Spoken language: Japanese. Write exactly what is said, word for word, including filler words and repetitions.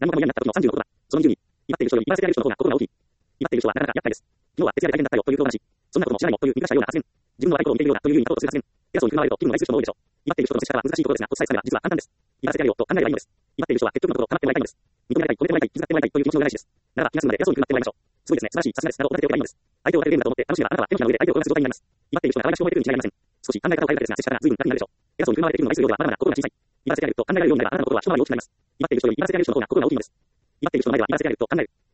何もかも嫌になった時のさんじゅうのことだ。そのにじゅうに、威張っている人より威張らせられる人の方が心が大きい。威張っている人はなかなか厄介です。昨日は徹夜で大変だったよという評判し、そんなことも知らないのという見出したような発言。自分の悪いことを見ているようだというふうに立とうとする発言。偉そうに振る舞われると気分の害する人も多いでしょう。威張っている人との接し方は難しいことですが、コツさえつかめば実は簡単です。威張らせてやれよと考えればいいのです。威張っている人は結局のところ構ってもらいたいのです。認められたい、褒めてもらいたい、気遣ってもらいたいという気持ちの裏返しです。ならば気が済むまで偉そうに振る舞ってもらいましょう。すごいですね、素晴らしい、さすがです、などと立てておけばいいのです。相手を立てているんだと思って楽しめばあなたは手のひらの上で相手を転がす状態になります。威張っている人が可愛らしく吠えているに違いありません。少し考え方を変えるだけですが、接し方が随分楽になるでしょう。偉そうに振る舞われているのを愛するようではまだまだ心が小さい。威張らせてやれると考えられるようになればあなたの心は一回り大きくなります。威張っている人より威張らせてやれる人の方が心が大きいのです。威張っている人の前では威張らせてやれると考える。